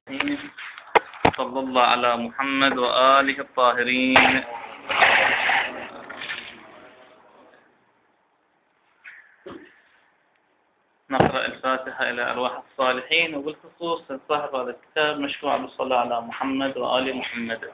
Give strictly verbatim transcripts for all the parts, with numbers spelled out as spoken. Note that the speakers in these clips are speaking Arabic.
صلى الله على محمد وآله الطاهرين. نقرأ الفاتحة إلى أرواح الصالحين، وبالخصوص صاحب هذا الكتاب مشروع بالصلاة على محمد وآل محمد.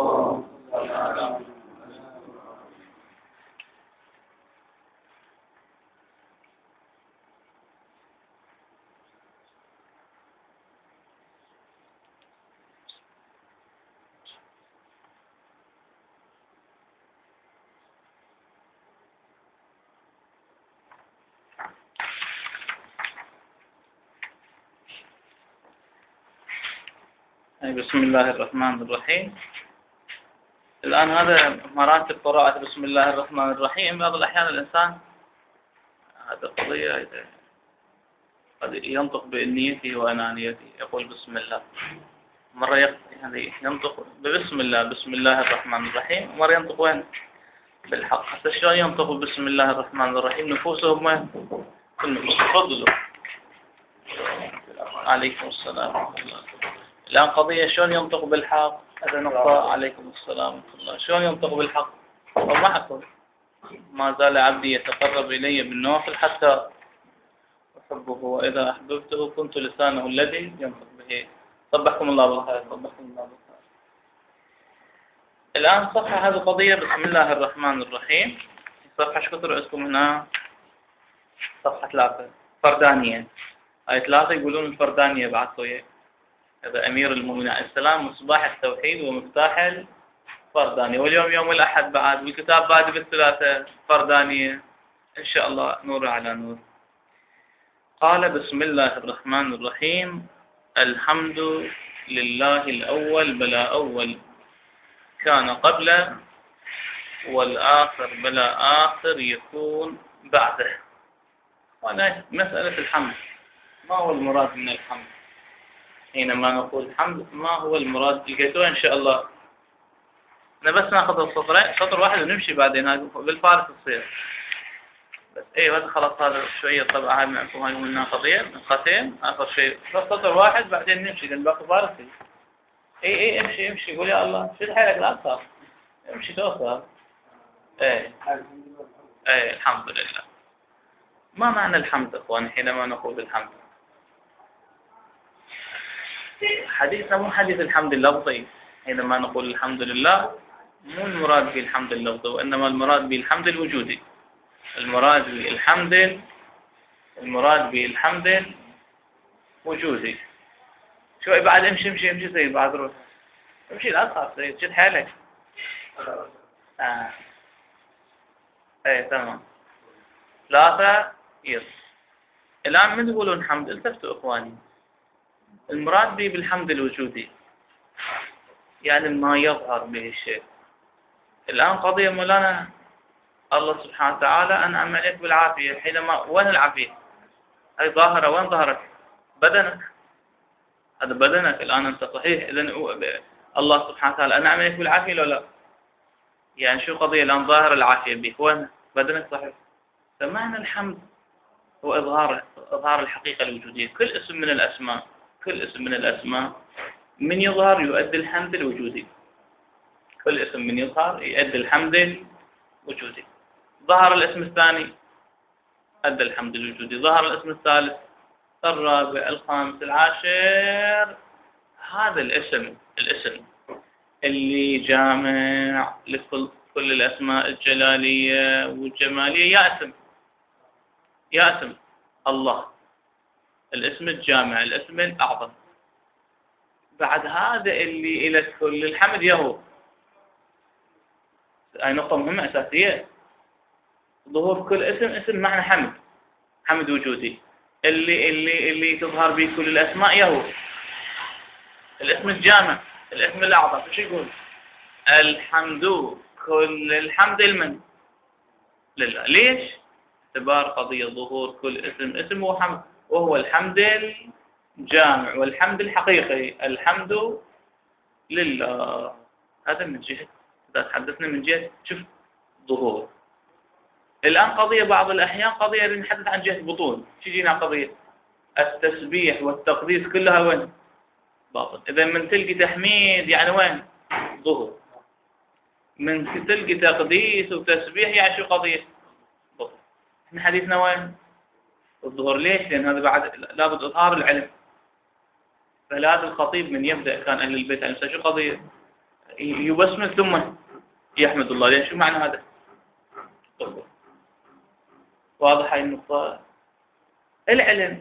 بسم الله الرحمن الرحيم. الآن هذا مراتب قراءة بسم الله الرحمن الرحيم. بعض الأحيان الإنسان هذا قضية قد ينطق بنيته وأنانيته، يقول بسم الله، مرة ينطق ببسم الله بسم الله الرحمن الرحيم، ومرة ينطق وين بالحق. حتى شلون ينطق بسم الله الرحمن الرحيم نفوسهم وين؟ النفوس. تفضلوا. عليكم السلام ورحمة الله. الآن قضية شلون ينطق بالحق. هذا نقطة. عليكم السلام ورحمة الله. شلون ينطق بالحق؟ وما أقول ما زال عبدي يتقرب إلي بالنوافل حتى أحبه، وإذا أحببته كنت لسانه الذي ينطق به. صبحكم الله بالخير. صبحكم الله بالخير. الآن صفحة هذه قضية بسم الله الرحمن الرحيم. صفحة شو كثر عندكم هنا؟ صفحة ثلاثة فردانية. هاي ثلاثة يقولون الفردانية بعد شوية. هذا أمير المؤمنين عليه السلام، مصباح التوحيد ومفتاح الفردانية. واليوم يوم الأحد بعد، والكتاب بعد بالثلاثة فردانية إن شاء الله، نور على نور. قال بسم الله الرحمن الرحيم. الحمد لله الأول بلا أول، كان قبله، والآخر بلا آخر يكون بعده. وأنا مسألة الحمد، ما هو المراد من الحمد؟ حينما نقول الحمد ما هو المراد؟ لقيتوه إن شاء الله. أنا بس ناخذ السطرين، سطر واحد ونمشي بعدين. هذا بالفارس تصير بس. إيه هذا خلاص، هذا شوية طبعا هاي معكم، هاي منها قضية نقطتين آخر شيء، بس سطر واحد بعدين نمشي لأن باقي فارسي. إيه إيه امشي امشي، قول يا الله شد حيلك لا تخاف، امشي توصل. إيه إيه الحمد لله. ما معنى الحمد أخواني حينما نقول الحمد؟ حديثنا مو حديث الحمد اللفظي. حينما نقول الحمد لله مو المراد بالحمد اللفظي، وإنما المراد بالحمد الوجودي. المراد بالحمد المراد بالحمد الوجودي. شوي بعد امشي امشي امشي زي بعد روح امشي لا تخاف زي شد حالك. آه. ايه تمام. ثلاثة يس. الآن من تقولون حمد؟ التفتوا إخواني. المراد به بالحمد الوجودي يعني ما يظهر به الشيء. الآن قضية مولانا الله سبحانه وتعالى أنعم عليك بالعافية. حينما وين العافية؟ هذه ظاهرة. وين ظهرت؟ بدنك. هذا بدنك. الآن أنت صحيح إذن الله سبحانه وتعالى أنعم عليك بالعافية لو لا؟ يعني شو قضية الآن ظاهر العافية بك؟ وين بدنك صحيح. فمعنى الحمد هو إظهار إظهار الحقيقة الوجودية. كل اسم من الأسماء كل اسم من الأسماء من يظهر يؤدي الحمد الوجودي. كل اسم من يظهر يؤدي الحمد الوجودي. ظهر الاسم الثاني أدى الحمد الوجودي. ظهر الاسم الثالث الرابع الخامس العاشر. هذا الاسم الاسم اللي جامع لكل كل الأسماء الجلالية والجمالية. يا اسم يا اسم الله، الاسم الجامع، الاسم الأعظم. بعد هذا اللي إلى كل الحمد يهو. هاي نقطة مهمة أساسية. ظهور كل اسم اسم معنى حمد، حمد وجودي. اللي اللي اللي تظهر به كل الأسماء يهو الاسم الجامع، الاسم الأعظم. شو يقول؟ الحمد، كل الحمد لمن؟ لله. ليش؟ اعتبار قضية ظهور كل اسم اسم هو حمد، وهو الحمد الجامع والحمد الحقيقي. الحمد لله. هذا من جهة، إذا تحدثنا من جهة شوف ظهور. الآن قضية بعض الأحيان قضية نتحدث عن جهة بطون. تجينا قضية التسبيح والتقديس كلها وين؟ باطن. إذا من تلقي تحميد يعني وين؟ ظهر. من تلقي تقديس وتسبيح يعني شو قضية؟ ظهر. احنا حديثنا وين؟ الظهر. ليش؟ لأن هذا بعد لابد إظهار العلم. فلازم الخطيب من يبدأ كان أهل البيت عليه السلام شو قضية؟ يبسمل ثم يحمد الله. ليش؟ شو معنى هذا؟ الظهر. واضح هاي النقطة؟ العلم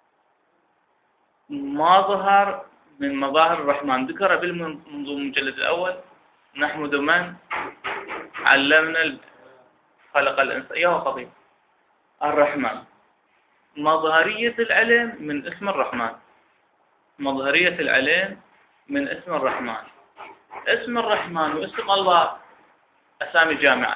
ما ظهر من مظاهر الرحمن، ذكر بالمنظوم المجلد الأول: نحمد من علمنا خلق الإنسان. يا قضية الرحمن. مظهرية العلم من اسم الرحمن. مظهرية العلم من اسم الرحمن. اسم الرحمن واسم الله أسامي جامعة.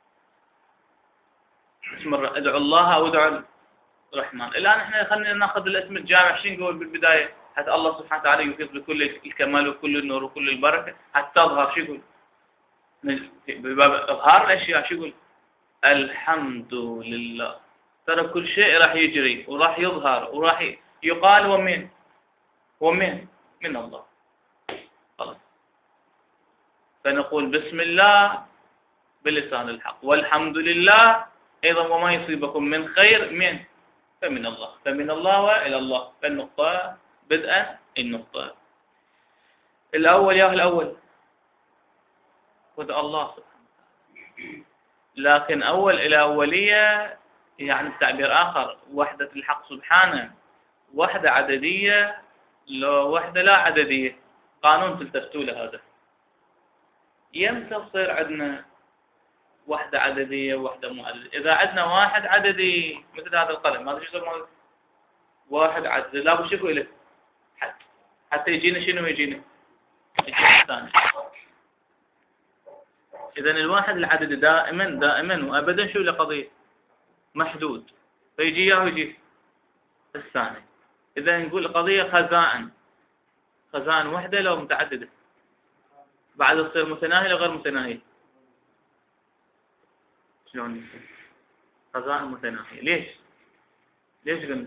اسم الر... ادعو الله أو ادعو الرحمن. الآن احنا خلينا ناخذ الاسم الجامع. شو نقول بالبداية؟ حتى الله سبحانه وتعالى يفيض بكل الكمال وكل النور وكل البركة حتى تظهر. شو يقول؟ بباب إظهار الأشياء شو يقول؟ الحمد لله. ترى كل شيء راح يجري وراح يظهر وراح يقال ومن ومن من الله. خلاص. فنقول بسم الله بلسان الحق، والحمد لله أيضا، وما يصيبكم من خير من فمن الله، فمن الله وإلى الله. فالنقطة بدءا النقطة الأول يا الأول وذا الله سبحانه وتعالى. لكن أول إلى أولية يعني بتعبير آخر وحدة الحق سبحانه وحدة عددية لو وحدة لا عددية. قانون تلتفتوا له هذا. يمتى تصير عندنا وحدة عددية ووحدة مو عددية؟ إذا عندنا واحد عددي مثل هذا القلم، هذا شو يسمونه؟ واحد عددي لابد شوفوا له حد حتى يجينا شنو يجينا؟ يجينا الثاني. إذا الواحد العددي دائما دائما وأبدا شو له قضية؟ محدود. فيجي إياه ويجي الثاني. إذا نقول قضية خزائن. خزائن وحدة لو متعددة بعد تصير متناهية لو غير متناهية. شلون؟ خزائن متناهية. ليش؟ ليش قلنا؟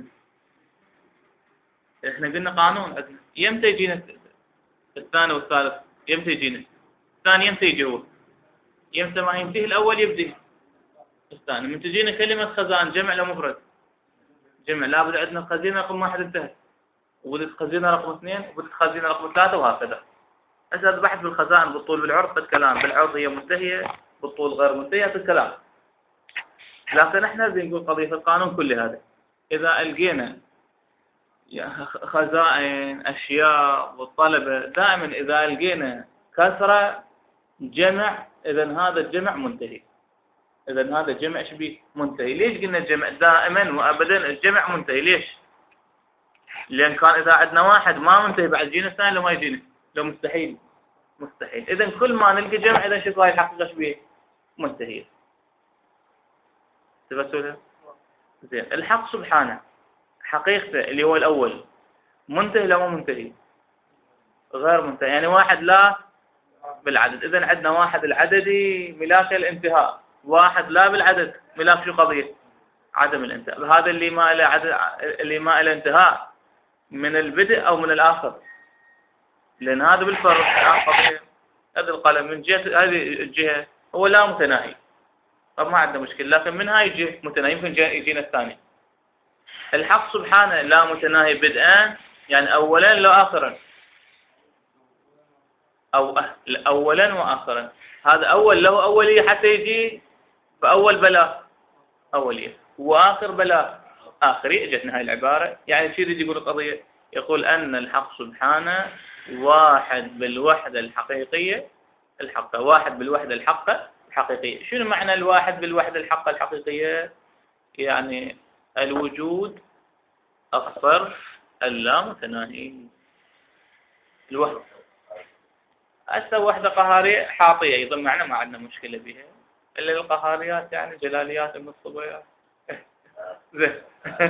احنا قلنا قانون عندنا. يمتى يجينا الثاني والثالث؟ يمتى يجينا؟ الثاني يمتى يجي هو؟ يمتى ما ينتهي الأول يبدي الثاني. من تجينا كلمة خزائن جمع لو مفرد؟ جمع. لابد عندنا خزينة رقم واحد انتهت، وبدت خزينة رقم اثنين، وبدت خزينة رقم ثلاثة، وهكذا. هسه البحث بالخزائن بالطول بالعرض بالكلام. بالعرض هي منتهية، بالطول غير منتهية في الكلام. لكن احنا بنقول قضية القانون كل هذا. إذا ألقينا خزائن أشياء والطلبة دائما إذا ألقينا كثرة جمع، إذا هذا الجمع منتهي. إذا هذا الجمع شبيه منتهي. ليش قلنا الجمع دائما وأبدا الجمع منتهي؟ ليش؟ لأن كان إذا عندنا واحد ما منتهي بعد جينا الثاني لو ما يجينا لو مستحيل مستحيل. إذا كل ما نلقى جمع إذا شوف هاي الحقيقة شبيه منتهية. تبتولها؟ زين. الحق سبحانه حقيقته اللي هو الأول منتهي لا مو منتهي؟ غير منتهي. يعني واحد لا بالعدد. إذا عندنا واحد العددي ملاك الانتهاء، واحد لا بالعدد ملاك شو قضية؟ عدم الانتهاء. هذا اللي ما له عدد اللي ما له انتهاء من البدء أو من الآخر. لأن هذا بالفرق قضية. هذا القلم من جهة هذه الجهة هو لا متناهي، طب ما عندنا مشكلة. لكن من هاي الجهة متناهي يمكن يجينا الثاني. الحق سبحانه لا متناهي بدءا يعني أولا لا آخرا، أو أولا وآخرا. هذا أول له أولية حتى يجي فأول بلا أولية وآخر بلا آخرية. اجتنا هاي العبارة. يعني شو يريد يقول القضية؟ يقول أن الحق سبحانه واحد بالوحدة الحقيقية الحقة. واحد بالوحدة الحقة الحقيقية. شنو معنى الواحد بالوحدة الحقة الحقيقية؟ يعني الوجود الصرف اللامتناهي. الوحدة. هسه وحدة قهارية حاطية أيضا معنا ما عندنا مشكلة بها، إلا القهاريات يعني جلاليات من الصبيات. زين.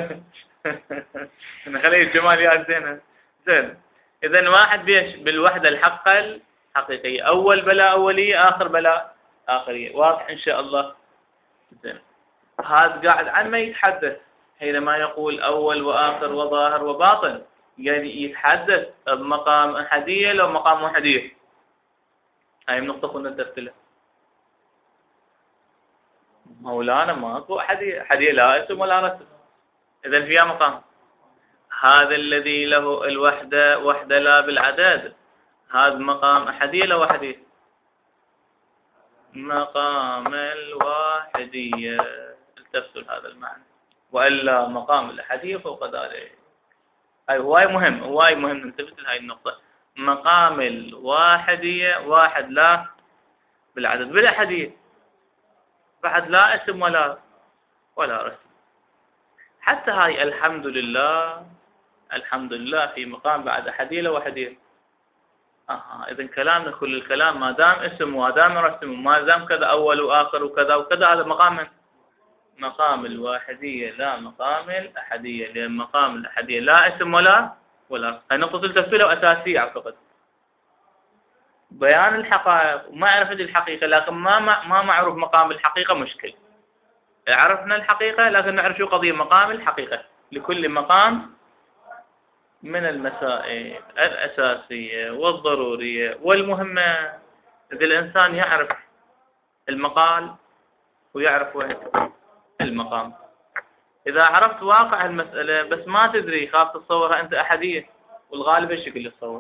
نخلي الجماليات زينة. زين. إذا واحد بيش بالوحدة الحقة الحقيقية. أول بلا أولية، آخر بلا آخرية. واضح إن شاء الله. زين. هذا قاعد عن ما يتحدث حينما يقول أول وآخر وظاهر وباطن. يعني يتحدث بمقام أحدية لو مقام وحدية. هاي النقطة كنا ندرسها. مولانا ماكو أحدية، أحدية لا اسم ولا رسم، إذا فيها مقام. هذا الذي له الوحدة وحدة لا بالعدد، هذا مقام أحدية لا وحدية؟ مقام الواحدية. التفسر هذا المعنى، وإلا مقام الأحدية فوق ذلك. هاي هواي مهم، هواي مهم ننتبه لهاي النقطة. مقام الواحدية واحد لا بالعدد، بالأحدية بعد لا اسم ولا ولا رسم. حتى هاي الحمد لله، الحمد لله في مقام بعد أحدية لا وحدية. أها، إذا كلامنا كل الكلام ما دام اسم وما دام رسم وما دام كذا أول وآخر وكذا وكذا، هذا مقام من؟ مقام الواحدية لا مقام الأحدية، لأن مقام الأحدية لا اسم ولا ولا. هاي نقطة التفصيل وأساسية أعتقد. بيان الحقائق ومعرفة الحقيقة، لكن ما ما معروف مقام الحقيقة مشكل. عرفنا الحقيقة لكن نعرف شو قضية مقام الحقيقة. لكل مقام من المسائل الأساسية والضرورية والمهمة. إذا الإنسان يعرف المقال ويعرف وين المقام، إذا عرفت واقع المسألة بس ما تدري خاف تتصورها أنت أحدية، والغالب ايش اللي يتصور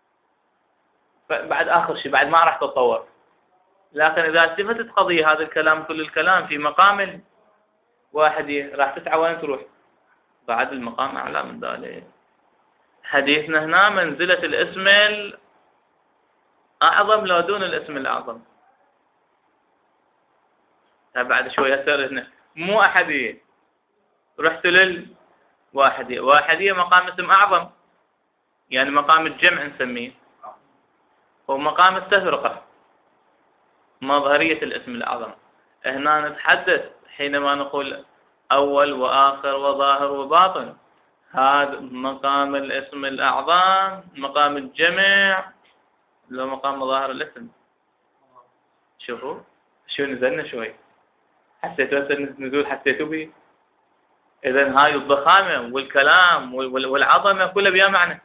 بعد آخر شيء بعد ما راح تتطور. لكن إذا التفتت قضية هذا الكلام كل الكلام في مقام واحدية، راح تسعى وين تروح؟ بعد المقام أعلى من ذلك. حديثنا هنا منزلة الاسم الأعظم لا دون الاسم الأعظم. بعد شوية صار هنا مو أحدية، رحت للواحدية. واحدية مقام اسم أعظم، يعني مقام الجمع نسميه، ومقام التفرقة مظهرية الاسم الأعظم. هنا نتحدث حينما نقول أول وآخر وظاهر وباطن، هذا مقام الاسم الأعظم، مقام الجمع، لو مقام مظاهر الاسم. شوفوا شو نزلنا شوي، حسيتوا نزول حسيتوا به. إذا هاي الضخامة والكلام والعظمة كلها بها معنى.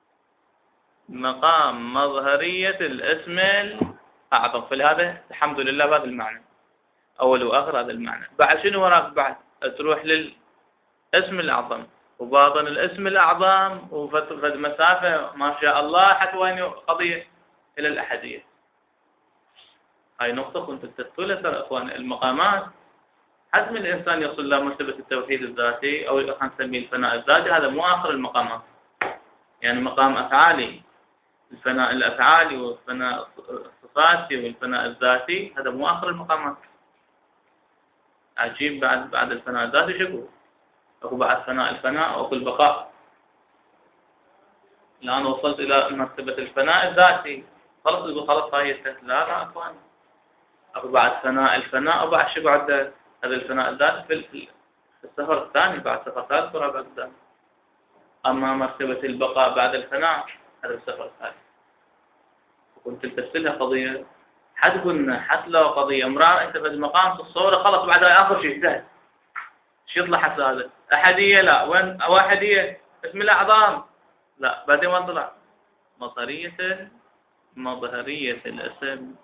مقام مظهرية الاسم الأعظم، فلهذا الحمد لله بهذا المعنى، أول وآخر هذا المعنى. بعد شنو وراك؟ بعد تروح للاسم الأعظم وباطن الاسم الأعظم وفد مسافة ما شاء الله حتى وين قضية إلى الأحدية. هاي نقطة كنت تدخلها ترى إخوان. المقامات حزم الإنسان يصل إلى مرتبة التوحيد الذاتي أو خلينا نسميه الفناء الذاتي، هذا مو آخر المقامات. يعني مقام أفعالي، الفناء الأفعالي والفناء الصفاتي والفناء الذاتي، هذا مو آخر المقامات. عجيب بعد بعد الفناء الذاتي شكو؟ أكو بعد فناء الفناء وأكو البقاء. الآن وصلت إلى مرتبة الفناء الذاتي، خلص يقول خلص هاي لا لا أخوان، أكو بعد فناء الفناء وبعد شو بعد هذا الفناء الذاتي في السفر الثاني، بعد سفر ثالث ورابع الثاني. أما مرتبة البقاء بعد الفناء هذا السفر الثالث. وكنت تفسرها قضية حد قلنا حتى لو قضية امرأة أنت في المقام في الصورة خلص بعد آخر شيء انتهى. شو يطلع حتى هذا؟ أحدية لا، وين واحدية اسم الأعظام لا، بعدين وين طلع؟ مظهرية مظهرية الاسم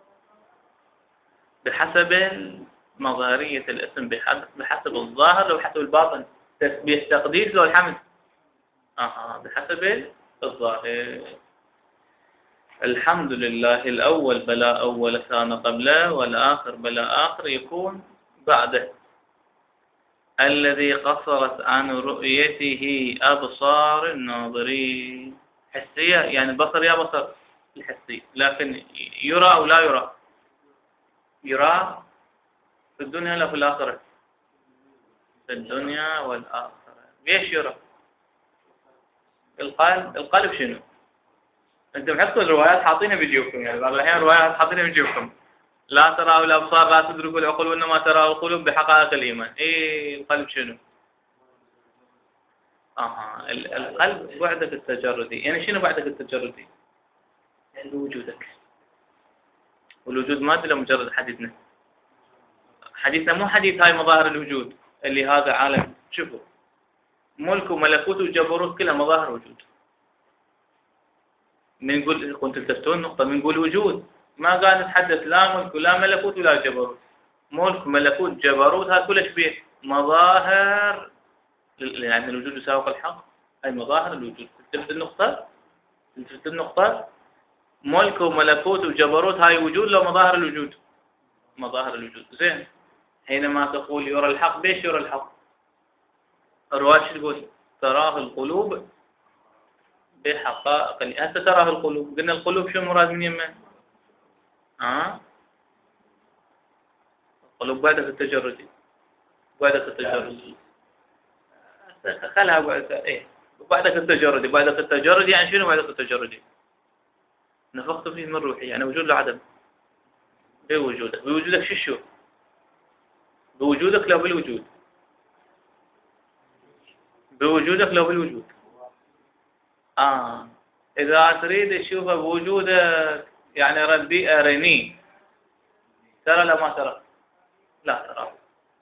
بحسب مظهرية الاسم بحسب الظاهر لو حسب الباطن، تسبيح تقديس لو الحمد. آه بحسب الظاهر. الحمد لله الأول بلا أول كان قبله، والآخر بلا آخر يكون بعده. الذي قصرت عن رؤيته أبصار الناظرين. حسية يعني بصر يا بصر الحسي، لكن يرى أو لا يرى؟ يرى في الدنيا لا في الآخرة؟ في الدنيا والآخرة. ليش يرى؟ القلب. القلب شنو؟ انتم حطوا الروايات حاطينها بيجيبكم، يعني بعض الأحيان الروايات حاطينها بيجيبكم. لا ترى الأبصار لا تدرك العقول وإنما ترى القلوب بحقائق الإيمان. إيه القلب شنو؟ آها القلب بعدك التجردي. يعني شنو بعدك التجردي؟ يعني وجودك. والوجود ما ادري مجرد حديثنا. حديثنا مو حديث هاي مظاهر الوجود اللي هذا عالم. شوفوا ملك وملكوت وجبروت كلها مظاهر وجود. من نقول كنتم تفتون نقطة من نقول وجود، ما قاعد نتحدث لا ملك ولا ملكوت ولا جبروت. ملك ملكوت جبروت هذا كله شبيه مظاهر، يعني الوجود يساوق الحق، أي مظاهر الوجود. تلفت النقطة تلفت النقطة ملك وملكوت وجبروت هاي وجود لو مظاهر الوجود، مظاهر الوجود. زين، حينما تقول يرى الحق، بيش يرى الحق؟ الرواية شو تقول؟ تراه القلوب بحقائق. هسه تراه القلوب، قلنا القلوب شو مراد من يمه؟ ها؟ القلوب بعد التجردي، بعد التجردي خلها بعد ايه، بعدك التجردي، بعدك التجردي يعني شنو بعدك التجردي؟ نفخت فيه من روحي، يعني وجود العدم بوجودك، بوجودك شو شو؟ بوجودك لو بالوجود، بوجودك لو بالوجود. آه إذا تريد تشوفه بوجودك يعني ربي أرني، ترى لا ما ترى؟ لا ترى.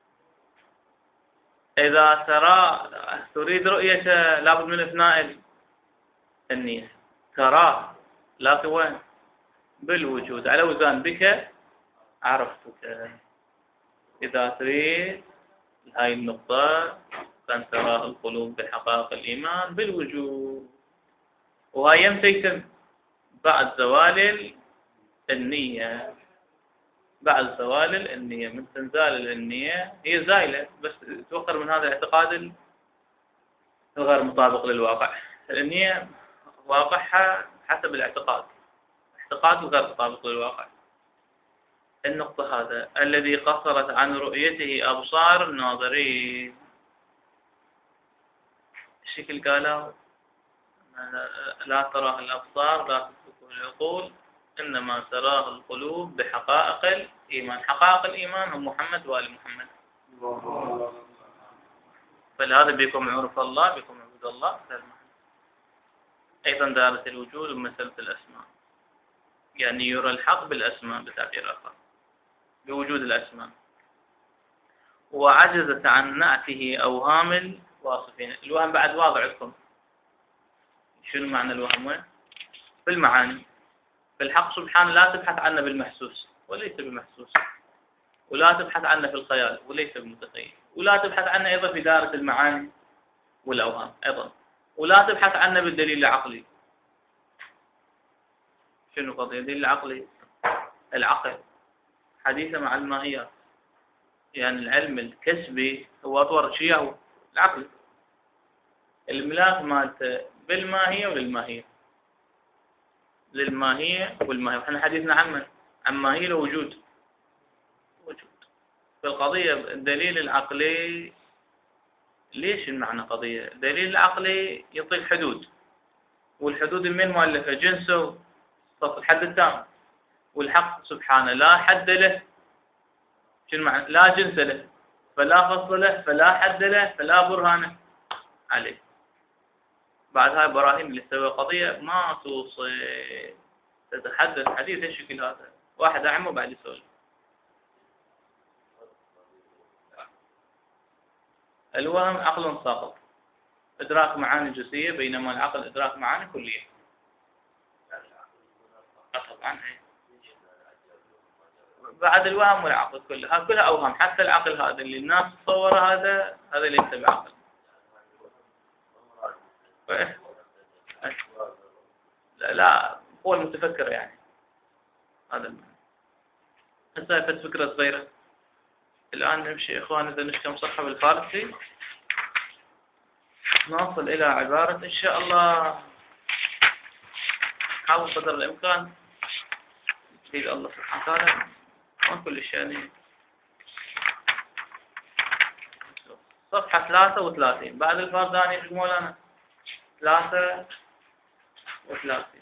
إذا ترى تريد رؤيته لابد من إفناء النية، تراه لكن وين؟ بالوجود، على وزان بك عرفتك. إذا تريد هاي النقطة كان تراه القلوب بحقائق الإيمان بالوجود. وهاي يمتى يتم؟ بعد زوال النية، بعد زوال النية. من تنزال النية هي زايلة، بس توقر من هذا الاعتقاد الغير مطابق للواقع. النية واقعها حسب الاعتقاد، اعتقاد غير مطابق للواقع. النقطة هذا الذي قصرت عن رؤيته أبصار الناظرين. الشكل قالوا لا تراه الأبصار لا تدركه العقول إنما تراه القلوب بحقائق الإيمان. حقائق الإيمان هم محمد وآل محمد. فلهذا بكم عرف الله، بكم عبد الله. أيضا دارة الوجود ومسألة الأسماء، يعني يرى الحق بالأسماء بتعبير آخر، بوجود الأسماء. وعجزت عن نعته أوهام الواصفين. الوهم بعد واضع لكم. شنو معنى الوهم وين؟ في المعاني. في الحق سبحانه لا تبحث عنه بالمحسوس وليس بمحسوس، ولا تبحث عنه في الخيال وليس بالمتخيل، ولا تبحث عنه أيضا في دائرة المعاني والأوهام أيضا، ولا تبحث عنه بالدليل العقلي. شنو قضية الدليل العقلي؟ العقل حديثة مع الماهيات، يعني العلم الكسبي هو أطور شيء هو العقل، الملاك مالته بالماهية وللماهية، للماهية والماهية. وإحنا حديثنا عن من؟ عن ماهية الوجود، وجود. في القضية الدليل العقلي، ليش المعنى قضية؟ الدليل العقلي يعطيك حدود، والحدود من مؤلفة؟ جنسه صف الحد التام. والحق سبحانه لا حد له، شنو معنى؟ لا جنس له، فلا فصل له، فلا حد له، فلا برهان عليه. بعد هاي براهين اللي تسوي قضية ما توصل، تتحدث حديث الشكل هذا، واحد أعمى بعد يسولف. الوهم عقل ساقط، إدراك معاني جزئية، بينما العقل إدراك معاني كلية. طبعا بعد الوهم والعقل كله، هذا كلها أوهام. حتى العقل هذا اللي الناس تصوره هذا هذا ليس بعقل. لا لا هو المتفكر يعني هذا. هسه فكرة صغيرة الآن نمشي إخوان، إذا نشكم صحة بالفارسي نصل إلى عبارة إن شاء الله، حاول قدر الإمكان بإذن الله سبحانه وتعالى ما كل شيء. صفحة ثلاثة وثلاثين بعد الفرداني في مولانا ثلاثة وثلاثين.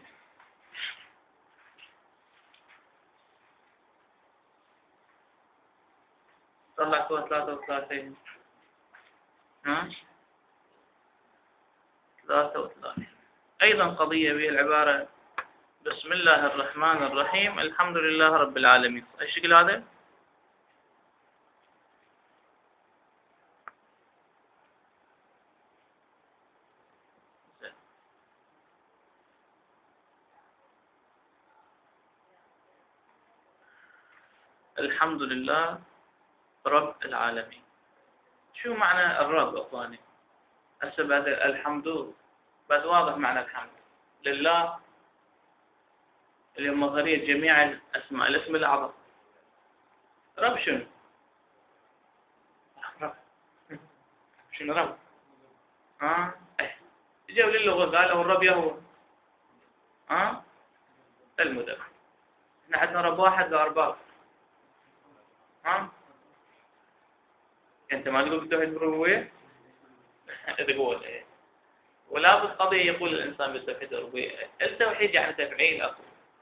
طلع سوى ثلاثة وثلاثين. ها؟ ثلاثة وثلاثين. أيضا قضية به العبارة بسم الله الرحمن الرحيم الحمد لله رب العالمين. الشكل هذا الحمد لله رب العالمين. شو معنى الرب أخواني؟ هسه بعد الحمد بعد واضح معنى الحمد لله اللي مظهرية جميع الأسماء، الاسم الأعظم. رب شنو؟ رب شنو رب؟ ها؟ أه؟ جاوا للغة قالوا الرب يهو ها؟ المدبر. احنا عندنا رب واحد لأرباب. ها؟ أنت ما تقول بالتوحيد بالربوبية؟ تقول إيه. ولا بالقضية يقول الإنسان بالتوحيد بالربوبية. التوحيد يعني تفعيل أخو.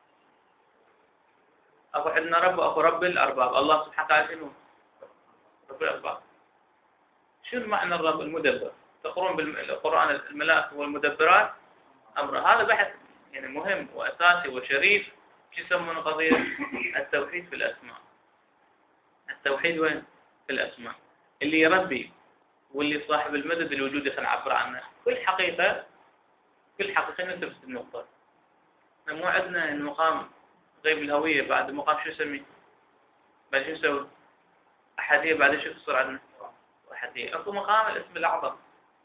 أخو عندنا رب وأخو رب الأرباب. الله سبحانه وتعالى شنو؟ رب الأرباب. شنو معنى الرب؟ المدبر. تقرون بالقرآن الملائكة والمدبرات أمر. هذا بحث يعني مهم وأساسي وشريف. شو يسمونه قضية التوحيد في الأسماء. التوحيد وين؟ في الأسماء. اللي يربي واللي صاحب المدد الوجودي خلينا نعبر عنه. كل حقيقة كل حقيقة نثبت النقطة. احنا مو عندنا المقام غيب الهوية. بعد المقام شو نسميه؟ بعد شو نسوي؟ أحدية. بعد شو تصير عندنا؟ أحدية. أكو مقام الاسم الأعظم.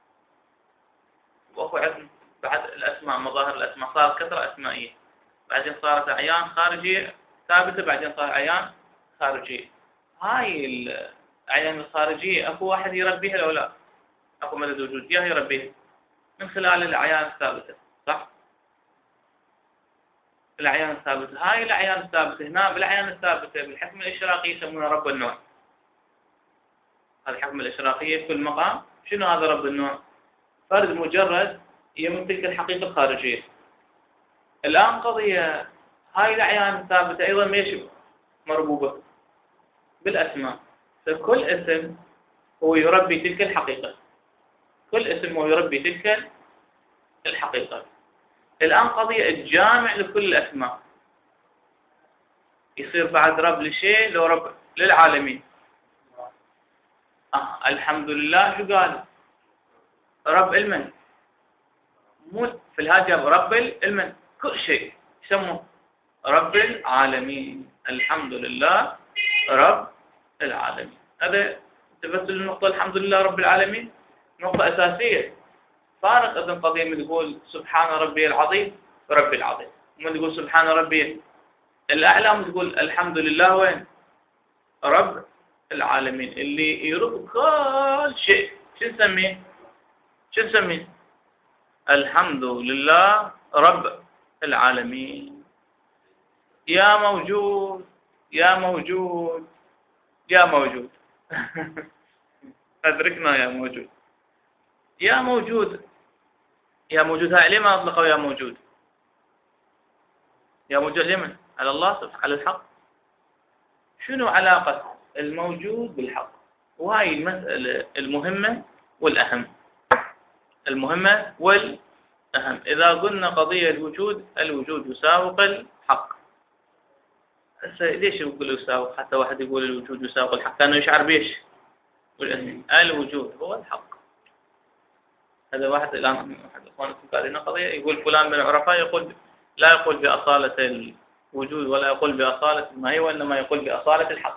وأكو عندنا بعد الأسماء مظاهر الأسماء. صارت كثرة أسمائية. بعدين صارت أعيان خارجية ثابتة. بعدين صار أعيان خارجية. هاي الأعيان الخارجية أكو واحد يربيها لو لا؟ أكو مدد وجود يا يربيها من خلال الأعيان الثابتة. صح؟ الأعيان الثابتة. هاي الأعيان الثابتة هنا بالأعيان الثابتة بالحكم الإشراقي يسمونها رب النوع. هذا الحكم الإشراقية في المقام. شنو هذا رب النوع؟ فرد مجرد يمن تلك الحقيقة الخارجية. الآن قضية هاي الأعيان الثابتة أيضا ليش مربوبة؟ بالأسماء. فكل اسم هو يربي تلك الحقيقة. كل اسم هو يربي تلك الحقيقة. الآن قضية الجامع لكل الأسماء. يصير بعد رب لشيء لو رب للعالمين. آه الحمد لله شو قال؟ رب المن. مو في الهاجر رب المن كل شيء يسموه رب العالمين. الحمد لله رب العالمين. هذا تبت النقطة الحمد لله رب العالمين نقطة أساسية. فارق إذن قضية من تقول سبحان ربي العظيم ربي العظيم. ومن تقول سبحان ربي الأعلى ومن تقول الحمد لله وين؟ رب العالمين اللي يرب كل شيء. شو نسميه؟ شو نسميه؟ الحمد لله رب العالمين. يا موجود يا موجود يا موجود. أدركنا يا موجود. يا موجود يا موجود. هاي ليه ما أطلقوا يا موجود؟ يا موجود لمن؟ على الله سبحانه على الحق. شنو علاقة الموجود بالحق؟ وهاي المسألة المهمة والأهم. المهمة والأهم. إذا قلنا قضية الوجود الوجود يساوق الحق. هسه ليش يقول يساوق؟ حتى واحد يقول الوجود يساوق الحق كانوا يشعر بيش؟ الوجود هو الحق. هذا واحد الآن واحد إخوانكم قال لنا قضية يقول فلان من العرفاء يقول لا يقول بأصالة الوجود ولا يقول بأصالة ما هي وإنما يقول بأصالة الحق.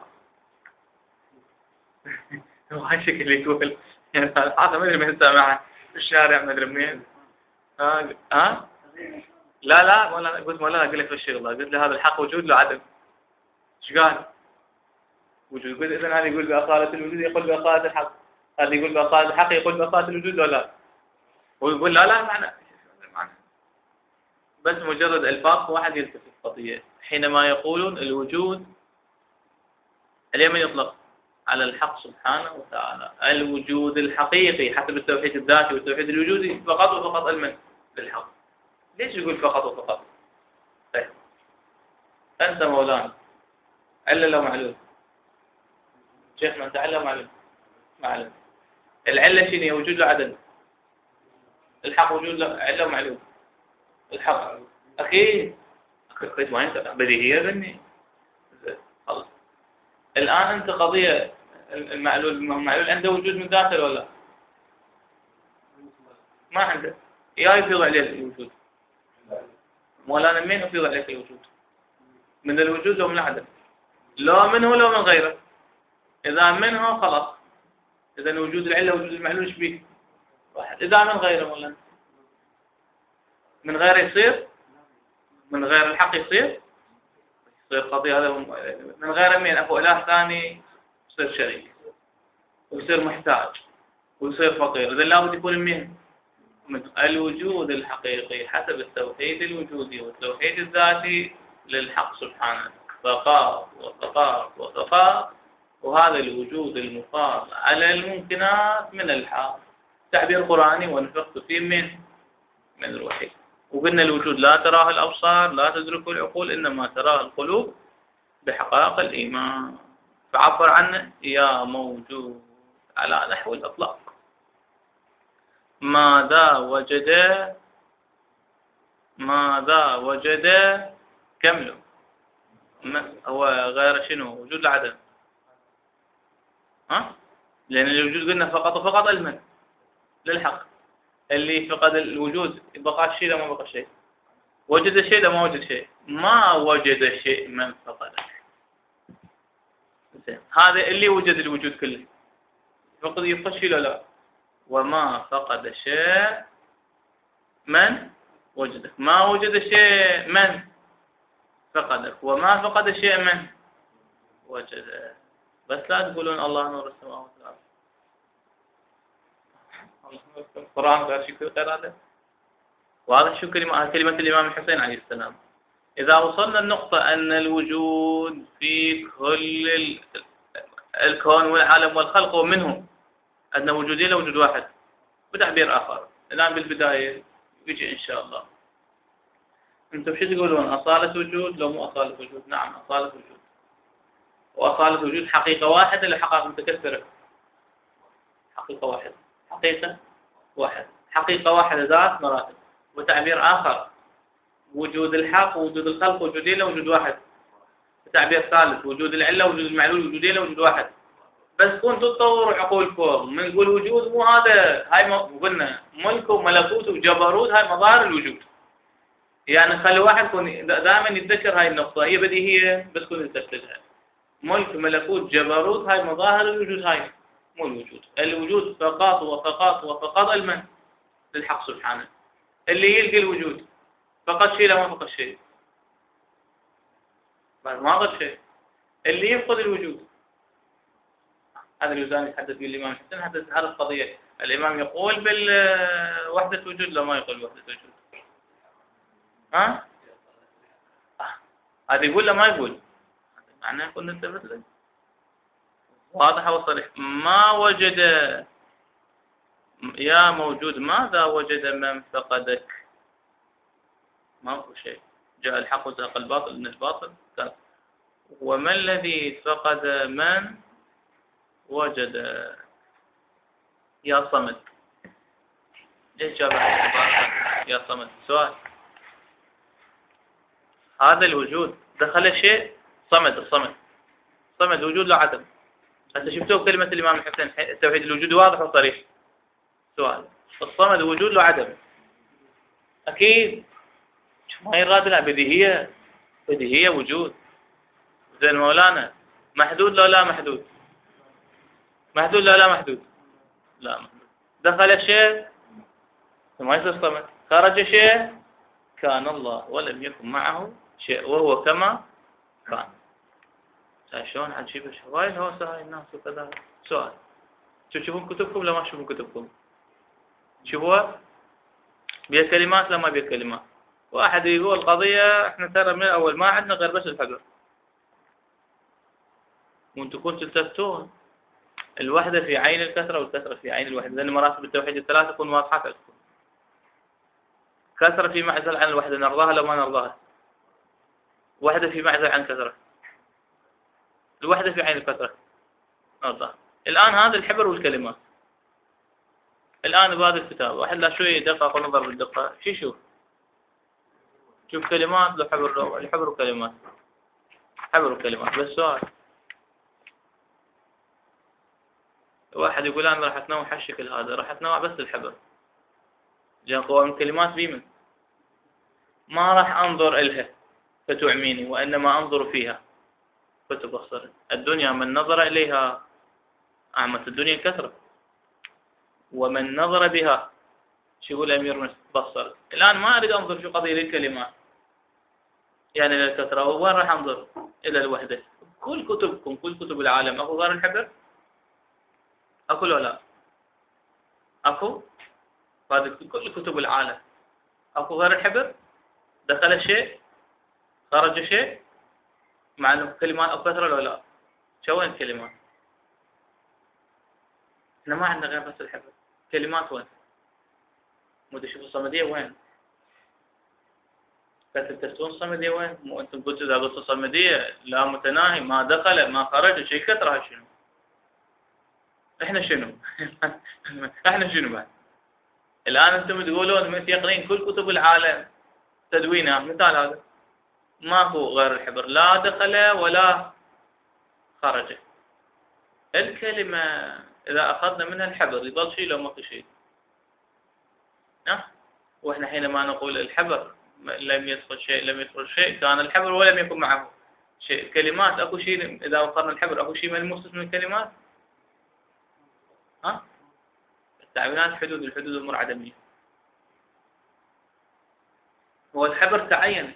هو هاي شكل يقول يعني هذا ما أدري من سامعه في الشارع ما أدري منين. ها ها لا لا مولانا قلت مولانا أقول لك في الشغلة قلت له هذا الحق وجود له عدم. إيش قال؟ وجود. قلت إذا هذا يقول بأصالة الوجود يقول بأصالة الحق. هذا يقول بأصالة الحق يقول بأصالة الوجود ولا لا؟ ويقول لا لا معنى بس مجرد الفاظ. واحد يلتفت قضية حينما يقولون الوجود اليمن يطلق على الحق سبحانه وتعالى. الوجود الحقيقي حسب التوحيد الذاتي والتوحيد الوجودي فقط وفقط المن للحق. ليش يقول فقط وفقط؟ طيب أنت مولانا علة لو معلوم. شيخنا أنت علة معلوم معلوم. العلة شنو هي؟ وجود له عدم. الحق وجود له علة ومعلوم. الحق أكيد أكيد ما أنت بديهية بني. خلاص الآن أنت قضية المعلول المعلول عنده وجود من ذاته ولا لا؟ ما عنده. يا يفيض عليه الوجود. مولانا مين يفيض عليك الوجود؟ من الوجود أو من العدم؟ لا منه لو من غيره. إذا منه خلاص، إذا وجود العلة وجود المعلول ايش بيه؟ واحد. إذا من غيره مولانا، من غيره يصير، من غير الحق يصير يصير قضية. هذا من غير مين؟ أكو إله ثاني يصير شريك ويصير محتاج ويصير فقير. إذا لابد يكون مين؟ الوجود الحقيقي حسب التوحيد الوجودي والتوحيد الذاتي للحق سبحانه، فقط وفقط وفقط. وهذا الوجود المفاض على الممكنات من الحق، تعبير قرآني ونفخت فيه من من الوحي. وقلنا الوجود لا تراه الأبصار، لا تدركه العقول، إنما تراه القلوب بحقائق الإيمان. فعبر عنه يا موجود على نحو الإطلاق. ماذا وجد، ماذا وجد كمله. هو غير شنو؟ وجود العدم. ها؟ لأن الوجود قلنا فقط وفقط المن للحق. اللي فقد الوجود بقى شيء لا ما بقى شيء، وجد شيء لا ما وجد شيء، ما وجد شيء من فقده. هذا اللي وجد الوجود كله، فقد يبقى شيء لا لا. وما فقد شيء من وجده، ما وجد شيء من فقدك، وما فقد شيء من وجده. بس لا تقولون الله نور السماوات والأرض. القرآن غير شيء غير هذا. وهذا شو كلمة كلمة الإمام الحسين عليه السلام. إذا وصلنا النقطة أن الوجود في كل الكون والعالم والخلق ومنه أن وجودين لا وجود واحد، بتعبير آخر الآن بالبداية يجي إن شاء الله. أنتم شو تقولون؟ أصالة وجود لو مو أصالة وجود؟ نعم أصالة وجود. وأصالة وجود حقيقة واحدة ولا حقائق متكثرة؟ حقيقة واحدة. حقيقة واحد، حقيقة واحدة ذات مراتب. وتعبير آخر وجود الحق ووجود الخلق وجودين لا وجود واحد. تعبير ثالث وجود العلة وجود المعلول وجودين لا وجود واحد. بس كنتوا تطوروا عقولكم من نقول وجود مو هذا، هاي ما قلنا ملك وملكوت وجبروت، هاي مظاهر الوجود. يعني خلي واحد يكون دائما يتذكر هاي النقطة، هي بديهية بس كن يتذكرها. ملك ملكوت جبروت هاي مظاهر الوجود، هاي مو الوجود. الوجود فقط وفقط وفقط المن للحق سبحانه. اللي يلقي الوجود فقط شيء لا ما فقط شيء، ما فقط شيء. اللي يفقد الوجود هذا الوزان يحدث به الإمام الحسين. حدث هذه القضية. الإمام يقول بالوحدة وجود لا ما يقول بوحدة وجود. ها؟ هذا يقول لا ما يقول، معناه كنا نثبت له واضح وصريح. ما وجد يا موجود، ماذا وجد من فقدك؟ ما هو شيء. جاء الحق وزهق الباطل إن الباطل كان. وما الذي فقد من وجد؟ يا صمد. ليش جاب يا صمد؟ سؤال. هذا الوجود دخل شيء صمد. الصمد صمد وجود لا عدم. هسه شفتوا كلمة الإمام الحسين توحيد الوجود واضح وصريح. سؤال. الصمد وجود لا عدم أكيد ما يراد. لا بديهية، بديهية وجود. زين مولانا محدود لا لا محدود؟ محدود لا لا محدود؟ لا محدود. دخل شيء ما يصير صمد، خرج شيء كان الله ولم يكن معه شيء وهو كما كان. شلون عجيبة شوي الهوسة هاي الناس وكذا. سؤال. تشوفون كتبكم ولا ما تشوفون كتبكم؟ شوفوها بيها كلمات لا ما بيها كلمات. واحد يقول قضية احنا ترى من الأول ما عندنا غير بس الحجر، وانتم كنتوا تلتفتون الوحدة في عين الكثرة والكثرة في عين الوحدة، لأن مراتب التوحيد الثلاثة تكون واضحة لكم. كثرة في معزل عن الوحدة، نرضاها لو ما نرضاها. وحدة في معزل عن كثرة، الوحدة في عين الكثرة نرضاها. الآن هذا الحبر والكلمات. الآن بهذا الكتاب واحد لا شوية يدقق ونظر بالدقة شو يشوف؟ شوف كلمات لو حبر، الحبر وكلمات، حبر وكلمات. بس سؤال. واحد يقول أنا راح أتنوع هالشكل هذا، راح أتنوع بس الحبر. جاء قوام الكلمات بيمن ما راح أنظر إلها فتعميني، وإنما أنظر فيها كتب بصرت. الدنيا من نظر إليها أعمت الدنيا الكثرة، ومن نظر بها شو يقول أمير بصرت. الآن ما أريد أنظر في قضية الكلمات يعني للكثرة، وين راح أنظر؟ إلى الوحدة. كل كتبكم كل كتب العالم أكو غير الحبر؟ أكو ولا لا؟ أكو؟ هذه كل كتب العالم أكو غير الحبر؟ دخل شيء؟ خرج شيء؟ مع الكلمات أو كثرة ولا لا؟ شو وين الكلمات؟ إحنا ما عندنا غير بس الحبر. كلمات وين؟ مو تشوفوا الصمدية وين؟ تكتبون الصمدية وين؟ مو أنتم قلتوا إذا قلتوا الصمدية لا متناهي، ما دخل ما خرج شيء كثرة. شنو؟ إحنا شنو؟ إحنا شنو بعد؟ الآن أنتم تقولون متيقنين كل كتب العالم تدوينها. مثال هذا ما هو غير الحبر، لا دخل ولا خرج. الكلمة إذا أخذنا منها الحبر يضل شيء لو ما في شيء؟ أه؟ وإحنا حينما نقول الحبر لم يدخل شيء لم يدخل شيء كان الحبر ولم يكن معه شيء. الكلمات أكو شيء إذا وفرنا الحبر أكو شيء ملموس من الكلمات؟ ها؟ التعيينات حدود الحدود أمور عدمية. هو الحبر تعين.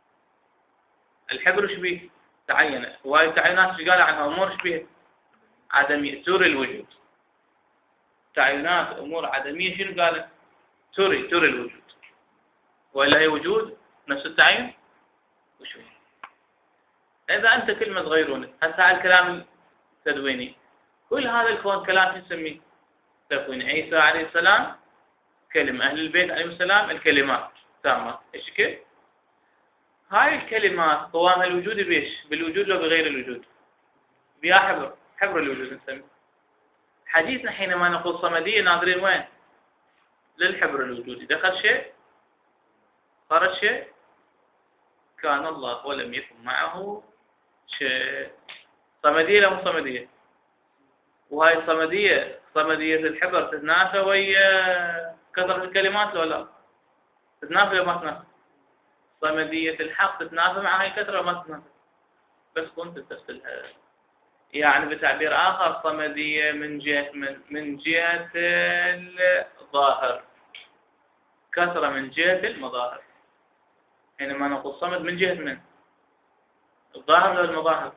الحبر ايش بيه؟ تعين. وهاي التعيينات ايش قال عنها؟ أمور ايش بيه؟ عدمية توري الوجود. تعيينات أمور عدمية شنو قالت؟ توري توري الوجود. وإلا هي وجود نفس التعيين؟ وشو؟ إذا أنت كلمة تغيرون هسه الكلام التدويني كل هذا الكون كلام نسميه تكوين. عيسى عليه السلام كلمة، أهل البيت عليهم السلام الكلمات تامة. إيش كيف؟ هاي الكلمات قوامها الوجود بإيش؟ بالوجود لو بغير الوجود؟ بيا حبر حبر الوجود نسميه. حديثنا حينما نقول صمدية ناظرين وين؟ للحبر الوجودي. دخل شيء خرج شيء كان الله ولم يكن معه شيء. صمدية لا مو صمدية؟ وهاي الصمدية صمدية الحبر تتنافى ويا كثرة الكلمات لو لا؟ تتنافى ولا ما تتنافى؟ صمدية الحق تتنافى مع هاي الكثرة ولا ما تتنافى؟ بس كنت تفصلها. يعني بتعبير آخر صمدية من جهة من من جهة الظاهر، كثرة من جهة المظاهر. حينما نقول صمد من جهة من؟ الظاهر ولا المظاهر؟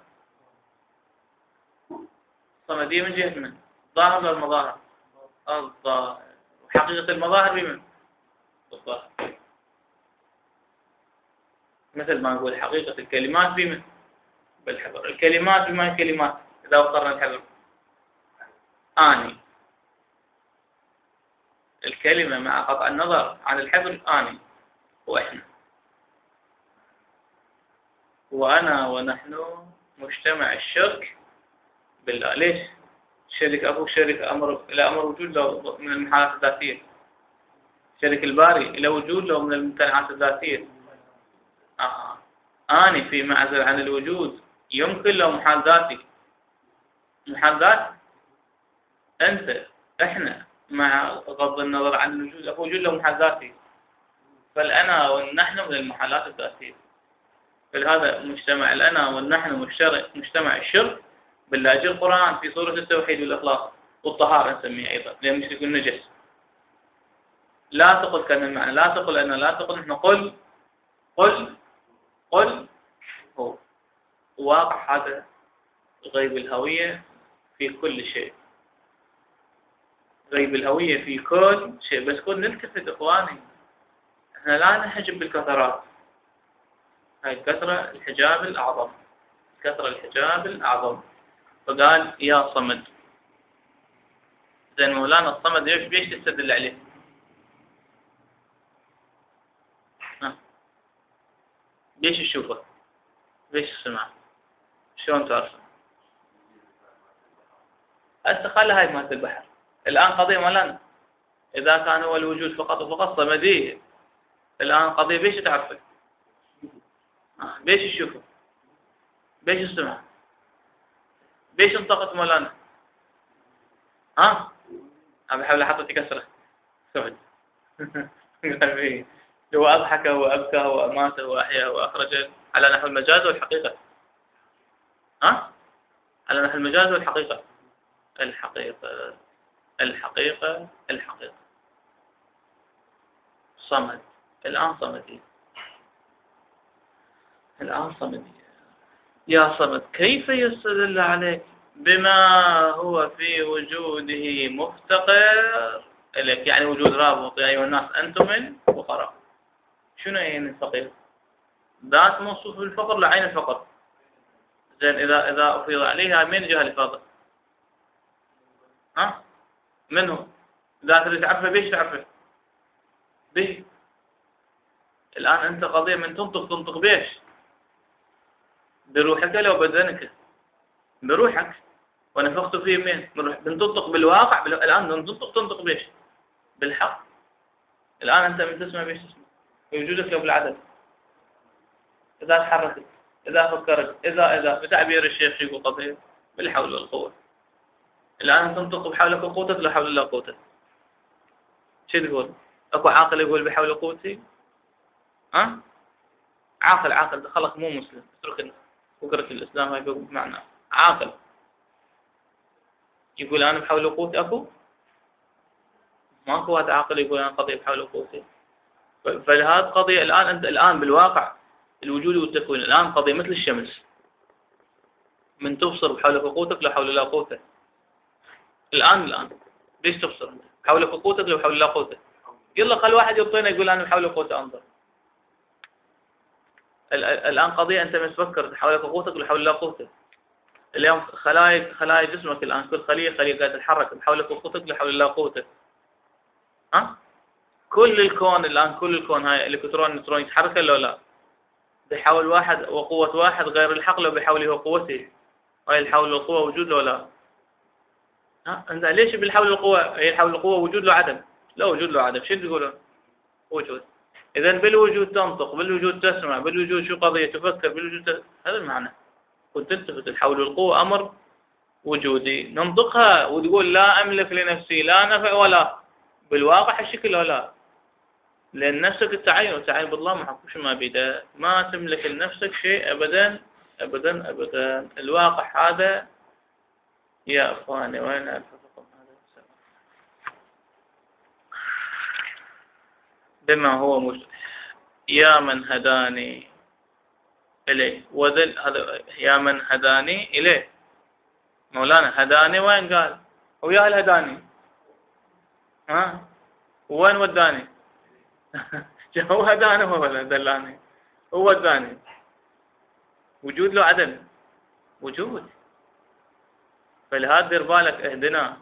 صمدية من جهة من؟ ظاهر ولا المظاهر؟ الظاهر. وحقيقة المظاهر بمن؟ الظاهر. مثل ما نقول حقيقة الكلمات بمن؟ بالحبر. الكلمات بما هي الكلمات إذا وصلنا الحبر؟ آني. الكلمة مع قطع النظر عن الحبر آني وإحنا وأنا ونحن مجتمع الشرك بالله. ليش؟ شرك أبو شرك أمر إلى أمر وجود له من المحالات الذاتية. شرك الباري إلى وجود له من الممتنعات الذاتية. آه. آني في معزل عن الوجود يمكن له محال ذاتي. محال ذاتي أنت إحنا مع غض النظر عن الوجود أكو وجود له محال ذاتي. فالأنا والنحن من المحالات الذاتية. فلهذا مجتمع الأنا والنحن مجتمع الشرك بالله. جاء القرآن في سورة التوحيد والإخلاص والطهارة نسميه أيضا لأن مشرك النجس. لا تقل كان المعنى، لا تقل أنا، لا تقل نحن، قل قل قل هو. واقع هذا غيب الهوية في كل شيء. غيب الهوية في كل شيء. بس كن نلتفت إخواني، احنا لا نحجب بالكثرات. هاي الكثرة الحجاب الأعظم، كثرة الحجاب الأعظم. فقال يا صمد. زين مولانا الصمد ليش بيش تستدل عليه؟ ها بيش تشوفه؟ بيش تسمعه؟ شلون تعرفه؟ هسه خلي هاي مالت البحر. الآن قضية مولانا إذا كان هو الوجود فقط وفقط صمدية، الآن قضية بيش تعرفه؟ بيش تشوفه؟ بيش تسمعه؟ بيش انطقت مولانا؟ ها؟ أنا بحاول أحطك كسرة سعد. هو أضحك وأبكى وأمات وأحيا وأخرج على نحو المجاز والحقيقة. ها؟ على نحو المجاز والحقيقة. الحقيقة الحقيقة الحقيقة. صمد. الآن صمدي. الآن صمدي. يا صمد كيف يستدل عليك بما هو في وجوده مفتقر إليك؟ يعني وجود رابط يا أيها الناس أنتم الفقراء. شنو يعني الفقير؟ ذات موصوف بالفقر لعين الفقر. زين إذا إذا أفيض عليها من جهة الإفاضة؟ ها؟ من هو؟ إذا تريد تعرفه بيش تعرفه؟ به. الآن أنت قضية من تنطق تنطق بيش؟ بروحك لو بدنك؟ بروحك. ونفخت فيه من من تنطق بالواقع. بال... الآن تنطق تنطق بيش؟ بالحق. الآن أنت من تسمع بيش تسمع؟ بوجودك لو بالعدد. إذا تحركت، إذا فكرت، إذا إذا بتعبير الشيخ يقول قضية بالحول والقوة. الآن تنطق بحولك وقوتك لا حول ولا قوتك. شو تقول؟ أكو عاقل يقول بحول قوتي؟ ها؟ عاقل عاقل خلق مو مسلم. اترك فكرة الإسلام هاي بمعنى عاقل يقول أنا بحول قوتي. أكو؟ ماكو واحد عاقل يقول أنا قضية بحول قوتي. فلهذا قضية الآن أنت الآن بالواقع الوجود والتكوين الآن قضية مثل الشمس. من تبصر بحولك وقوتك لا حول ولا قوة. الآن الآن ليش تبصر أنت؟ بحولك وقوتك لا حول ولا قوة. يلا خل واحد يبطينا يقول أنا بحول وقوتي أنظر. الآن قضية أنت من تفكر بحولك وقوتك لا حول ولا قوة. اليوم خلايا خلايا جسمك الآن كل خلية خلية قاعدة تتحرك بحولك وقوتك لا حول ولا قوة. ها؟ كل الكون الآن كل الكون هاي الإلكترون النيوترون يتحرك ولا لا؟ بحول واحد وقوة واحد غير الحق لو بحوله وقوته. هاي الحول والقوة وجود له لا؟ ها؟ أنت ليش بالحول والقوة؟ هي الحول والقوة وجود له عدم؟ لا وجود له عدم. شو تقولون؟ وجود. إذا بالوجود تنطق، بالوجود تسمع، بالوجود شو قضية تفكر، بالوجود ت... هذا المعنى. وتلتفت الحول والقوة أمر وجودي ننطقها وتقول لا أملك لنفسي لا نفع ولا بالواقع الشكل ولا. لأن نفسك التعين والتعين بالله ما حكوش ما بيده. ما تملك لنفسك شيء أبدا أبدا أبدا. الواقع هذا يا أخواني وين ألفظكم هذا بما هو موجود. يا من هداني إليه وذل هذا يا من هداني إليه. مولانا هداني وين قال؟ ويا الهداني ها وين وداني؟ هو هداني هو ولا دلاني؟ هو وداني. وجود له عدم وجود. فلهذا دير بالك اهدنا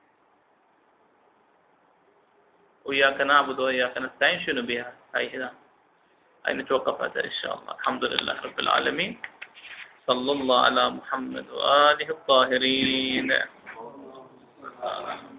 وإياك نعبد وإياك نستعين. شنو بها هاي هنا؟ هاي نتوقف هذا إن شاء الله. الحمد لله رب العالمين. صلى الله على محمد وآله الطاهرين.